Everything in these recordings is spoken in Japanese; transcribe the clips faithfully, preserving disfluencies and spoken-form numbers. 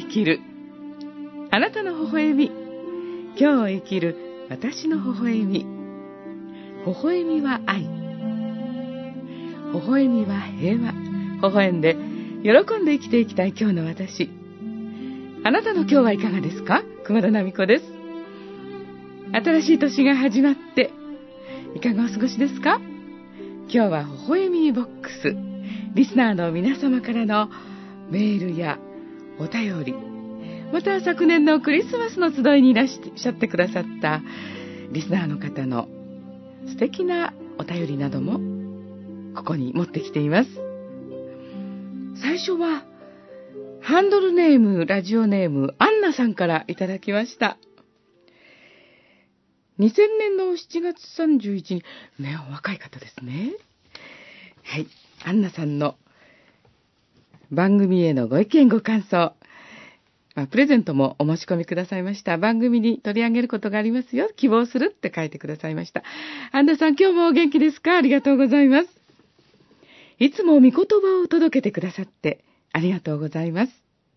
生きるあなたの微笑み、今日を生きる私の微笑み。微笑みは愛、微笑みは平和。微笑んで喜んで生きていきたい今日の私。あなたの今日はいかがですか？熊田奈美子です。新しい年が始まっていかがお過ごしですか？今日は微笑みボックス、リスナーの皆様からのメールやお便り、また昨年のクリスマスの集いにいらっしゃってくださったリスナーの方の素敵なお便りなどもここに持ってきています。最初はハンドルネーム、ラジオネームアンナさんからいただきました。にせんねんのしちがつさんじゅういちにち、ね、お若い方ですね。はい、アンナさんの番組へのご意見ご感想、まあ、プレゼントもお申し込みくださいました。番組に取り上げることがありますよ、希望するって書いてくださいました。アンナさん、今日もお元気ですか？ありがとうございます。いつも御言葉を届けてくださってありがとうございます。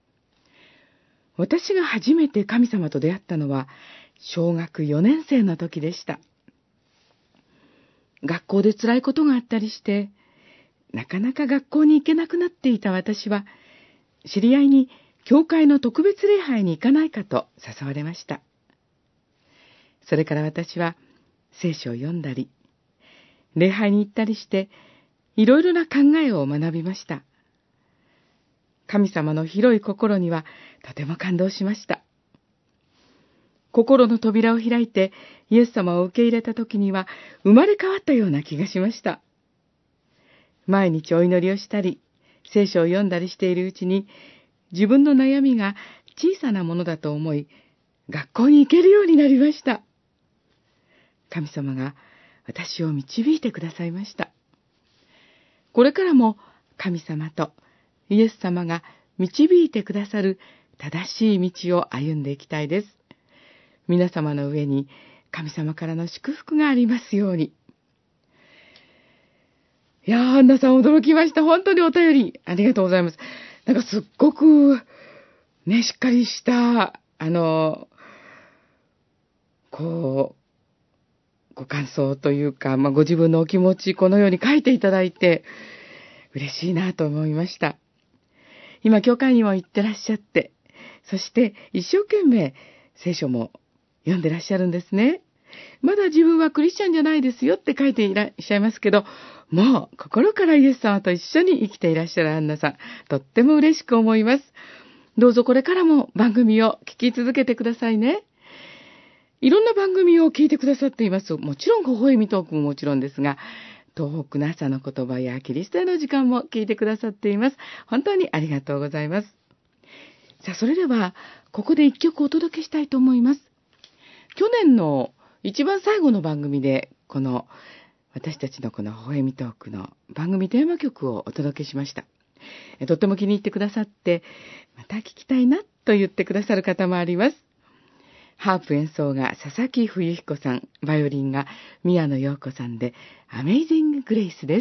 私が初めて神様と出会ったのは小学よねん生の時でした。学校で辛いことがあったりしてなかなか学校に行けなくなっていた私は、知り合いに教会の特別礼拝に行かないかと誘われました。それから私は聖書を読んだり、礼拝に行ったりして、いろいろな考えを学びました。神様の広い心にはとても感動しました。心の扉を開いてイエス様を受け入れた時には生まれ変わったような気がしました。毎日お祈りをしたり、聖書を読んだりしているうちに、自分の悩みが小さなものだと思い、学校に行けるようになりました。神様が私を導いてくださいました。これからも神様とイエス様が導いてくださる正しい道を歩んでいきたいです。皆様の上に神様からの祝福がありますように。いやー、アンナさん驚きました。本当にお便りありがとうございます。なんかすっごくね、しっかりした、あの、こう、ご感想というか、まあ、ご自分のお気持ち、このように書いていただいて、嬉しいなと思いました。今、教会にも行ってらっしゃって、そして一生懸命聖書も読んでらっしゃるんですね。まだ自分はクリスチャンじゃないですよって書いていらっしゃいますけど、もう心からイエス様と一緒に生きていらっしゃるアンナさん、とっても嬉しく思います。どうぞこれからも番組を聞き続けてくださいね。いろんな番組を聞いてくださっています。もちろん微笑みトークももちろんですが、東北の朝の言葉やキリストへの時間も聞いてくださっています。本当にありがとうございます。さあ、それではここで一曲お届けしたいと思います。去年の一番最後の番組で、この私たちのこの微笑みトークの番組テーマ曲をお届けしました。とっても気に入ってくださって、また聞きたいなと言ってくださる方もあります。ハープ演奏が佐々木冬彦さん、バイオリンが宮野陽子さんで、アメイジンググレイスです。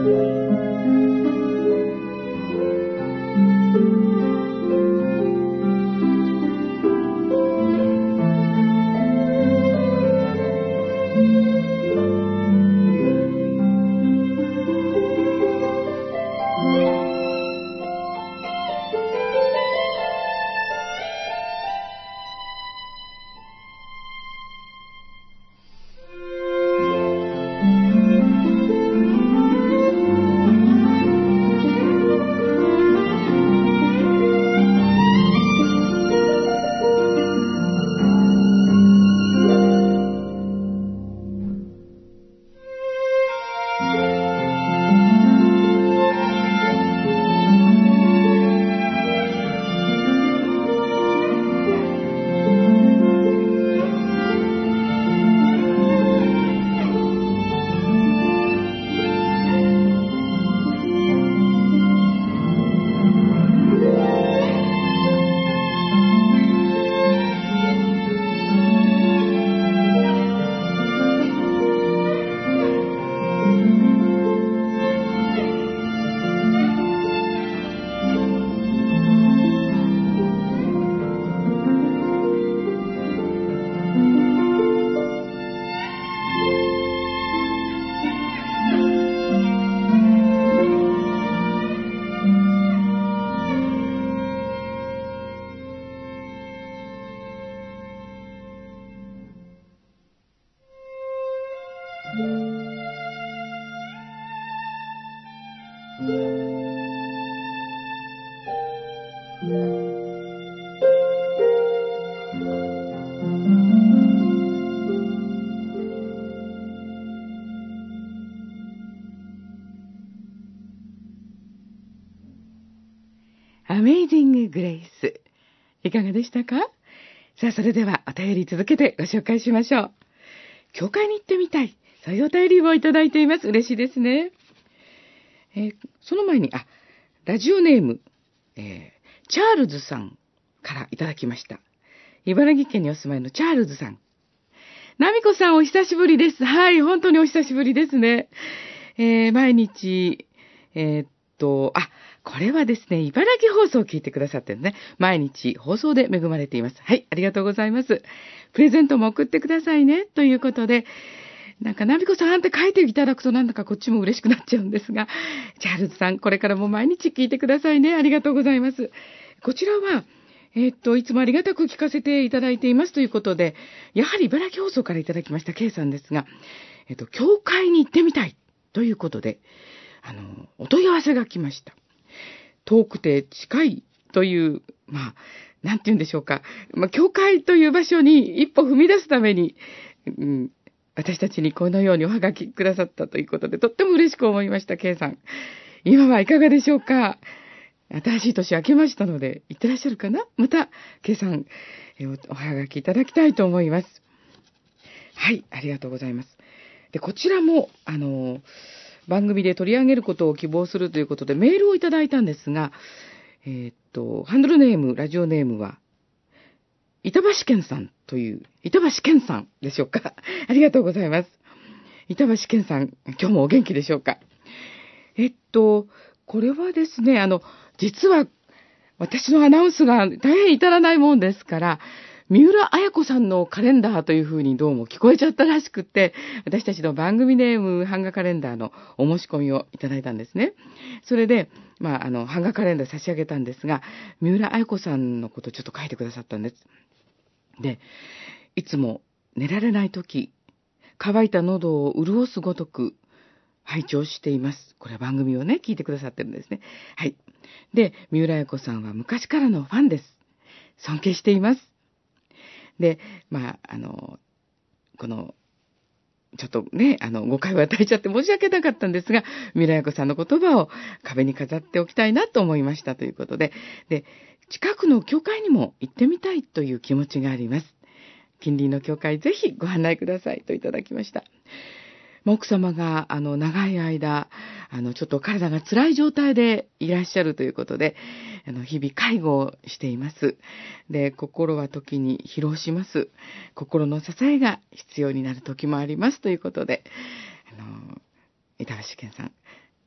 アメイジング・グレイス。いかがでしたか？さあ、それではお便り続けてご紹介しましょう。教会に行ってみたい。そういうお便りをいただいています。嬉しいですね。えー、その前に、あ、ラジオネーム、えー、チャールズさんからいただきました。茨城県にお住まいのチャールズさん。ナミコさんお久しぶりです。はい、本当にお久しぶりですね。えー、毎日、えー、っと、あ、これはですね、茨城放送を聞いてくださってるね。毎日放送で恵まれています。はい、ありがとうございます。プレゼントも送ってくださいね。ということで、なんか、ナミコさんって書いていただくとなんだかこっちも嬉しくなっちゃうんですが、チャールズさん、これからも毎日聞いてくださいね。ありがとうございます。こちらは、えー、っと、いつもありがたく聞かせていただいていますということで、やはり茨城放送からいただきました K さんですが、えー、っと、教会に行ってみたいということで、あの、お問い合わせが来ました。遠くて近いという、まあ、なんて言うんでしょうか。まあ、教会という場所に一歩踏み出すために、うん、私たちにこのようにおはがきくださったということで、とっても嬉しく思いました、K さん。今はいかがでしょうか？新しい年明けましたので、行ってらっしゃるかな？また、K さん、おはがきいただきたいと思います。はい、ありがとうございます。で、こちらも、あの、番組で取り上げることを希望するということで、メールをいただいたんですが、えー、っと、ハンドルネーム、ラジオネームは、板橋健さんという、板橋健さんでしょうか。ありがとうございます。板橋健さん、今日もお元気でしょうか。えっと、これはですね、あの、実は、私のアナウンスが大変至らないもんですから、三浦綾子さんのカレンダーという風にどうも聞こえちゃったらしくって、私たちの番組ネーム版画カレンダーのお申し込みをいただいたんですね。それで、まあ、あの、版画カレンダー差し上げたんですが、三浦綾子さんのことをちょっと書いてくださったんです。で、いつも寝られないとき、乾いた喉を潤すごとく拝聴しています。これは番組をね、聞いてくださってるんですね。はい。で、三浦綾子さんは昔からのファンです。尊敬しています。で、まあ、あの、この、ちょっとね、あの、誤解を与えちゃって申し訳なかったんですが、三浦綾子さんの言葉を壁に飾っておきたいなと思いましたということで、で、近くの教会にも行ってみたいという気持ちがあります。近隣の教会ぜひご案内くださいといただきました。奥様が、あの、長い間、あの、ちょっと体が辛い状態でいらっしゃるということで、あの、日々介護をしています。で、心は時に疲労します。心の支えが必要になる時もありますということで、あの、板橋健さん、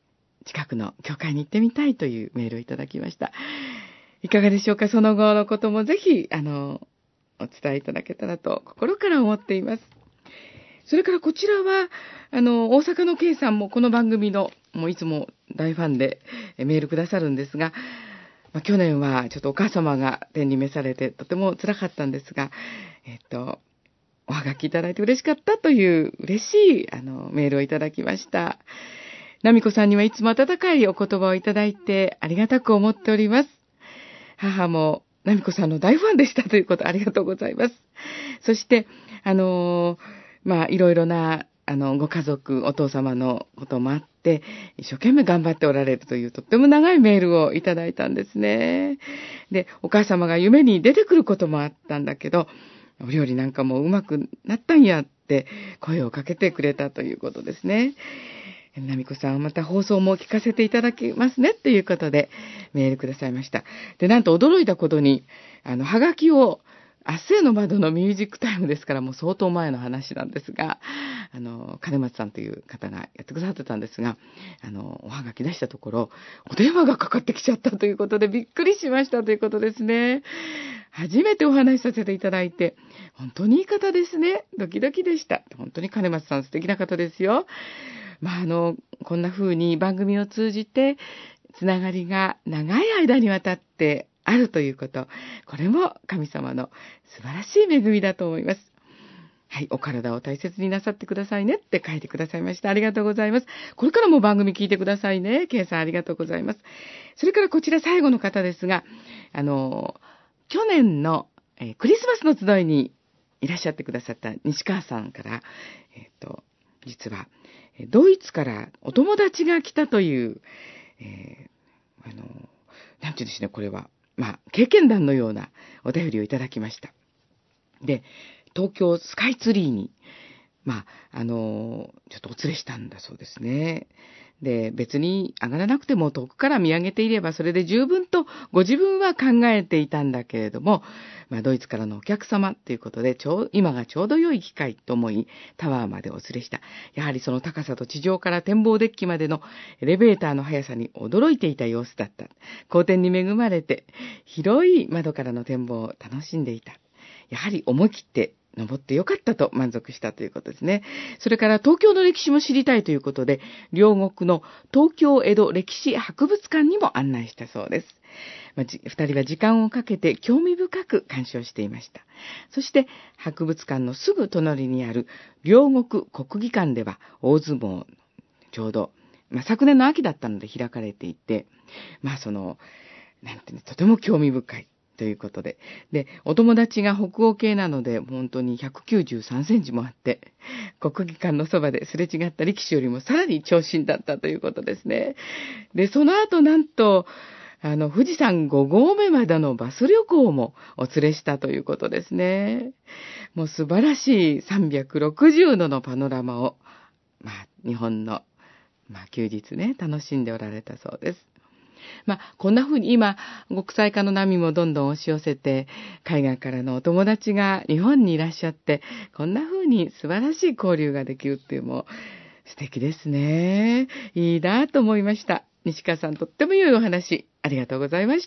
近くの教会に行ってみたいというメールをいただきました。いかがでしょうか。その後のこともぜひ、あの、お伝えいただけたらと心から思っています。それからこちらは、あの、大阪の K さんもこの番組の、もういつも大ファンでメールくださるんですが、まあ、去年はちょっとお母様が天に召されてとても辛かったんですが、えっと、おはがきいただいて嬉しかったという嬉しいあのメールをいただきました。なみこさんにはいつも温かいお言葉をいただいてありがたく思っております。母もなみこさんの大ファンでしたということ、ありがとうございます。そして、あの、まあ、いろいろな、あの、ご家族、お父様のこともあって、一生懸命頑張っておられるという、とっても長いメールをいただいたんですね。で、お母様が夢に出てくることもあったんだけど、お料理なんかもうまくなったんやって声をかけてくれたということですね。なみこさん、また放送も聞かせていただきますねっていうことでメールくださいました。で、なんと驚いたことに、あの、はがきを、明日への窓のミュージックタイムですから、もう相当前の話なんですが、あの、金松さんという方がやってくださってたんですが、あの、おはがき出したところ、お電話がかかってきちゃったということでびっくりしましたということですね。初めてお話しさせていただいて、本当にいい方ですね。ドキドキでした。本当に金松さん素敵な方ですよ。まあ、あの、こんな風に番組を通じて、つながりが長い間にわたってあるということ。これも神様の素晴らしい恵みだと思います。はい、お体を大切になさってくださいねって書いてくださいました。ありがとうございます。これからも番組聞いてくださいね。ケイさんありがとうございます。それからこちら最後の方ですが、あの、去年の、えー、クリスマスの集いにいらっしゃってくださった西川さんから、えっと、実は、ドイツからお友達が来たという、えー、あの、なんていうんですね、これは、まあ、経験談のようなお便りをいただきました。で、東京スカイツリーに、まあ、あの、ちょっとお連れしたんだそうですね。で、別に上がらなくても遠くから見上げていればそれで十分とご自分は考えていたんだけれども、まあ、ドイツからのお客様ということで、ちょう、今がちょうど良い機会と思い、タワーまでお連れした。やはりその高さと地上から展望デッキまでのエレベーターの速さに驚いていた様子だった。好天に恵まれて、広い窓からの展望を楽しんでいた。やはり思い切って登ってよかったと満足したということですね。それから東京の歴史も知りたいということで、両国の東京江戸歴史博物館にも案内したそうです。まあ、二人は時間をかけて興味深く鑑賞していました。そして博物館のすぐ隣にある両国国技館では大相撲、ちょうど、まあ、昨年の秋だったので開かれていて、まあその、なんていうの、とても興味深い。ということで。で、お友達が北欧系なので、本当にひゃくきゅうじゅうさんセンチもあって、国技館のそばですれ違った力士よりもさらに長身だったということですね。で、その後なんと、あの、富士山ご合目までのバス旅行もお連れしたということですね。もう素晴らしいさんびゃくろくじゅうどのパノラマを、まあ、日本の、まあ、休日ね、楽しんでおられたそうです。まあ、こんな風に今、国際化の波もどんどん押し寄せて、海外からのお友達が日本にいらっしゃって、こんな風に素晴らしい交流ができるっていうも素敵ですね。いいなと思いました。西川さん、とっても良いお話、ありがとうございました。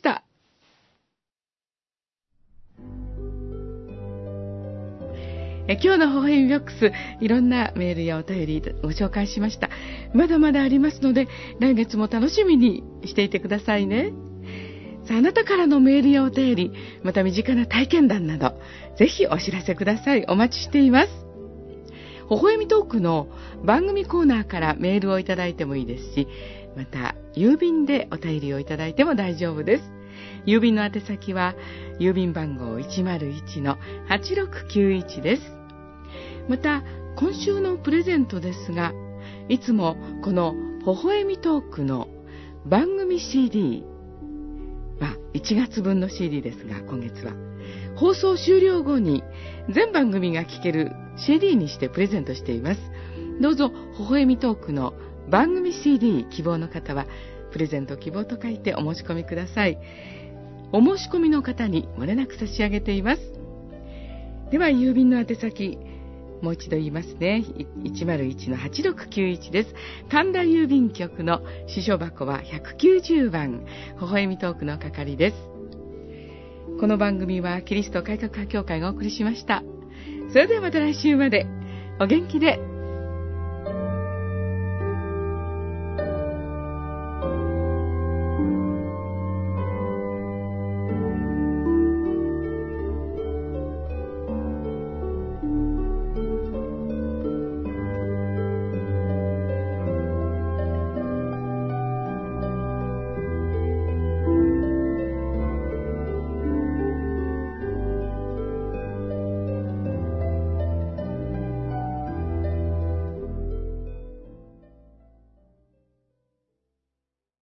え今日の微笑みボックス、いろんなメールやお便りご紹介しました。まだまだありますので、来月も楽しみにしていてくださいね。さあ、あなたからのメールやお便り、また身近な体験談など、ぜひお知らせください。お待ちしています。微笑みトークの番組コーナーからメールをいただいてもいいですし、また郵便でお便りをいただいても大丈夫です。郵便の宛先は郵便番号 いちまるいちのはちろくきゅういち です。また今週のプレゼントですが、いつもこの微笑みトークの番組 シーディー、まあいちがつぶんの シーディー ですが、今月は放送終了後に全番組が聴ける シーディー にしてプレゼントしています。どうぞ微笑みトークの番組 シーディー 希望の方はプレゼント希望と書いてお申し込みください。お申し込みの方に漏れなく差し上げています。では郵便の宛先、 もう一度言いますね。いちまるいちのはちろくきゅういちです。神田郵便局の支所箱はひゃくきゅうじゅうばん、微笑みトークの係です。この番組はキリスト改革派協会がお送りしました。それではまた来週までお元気で。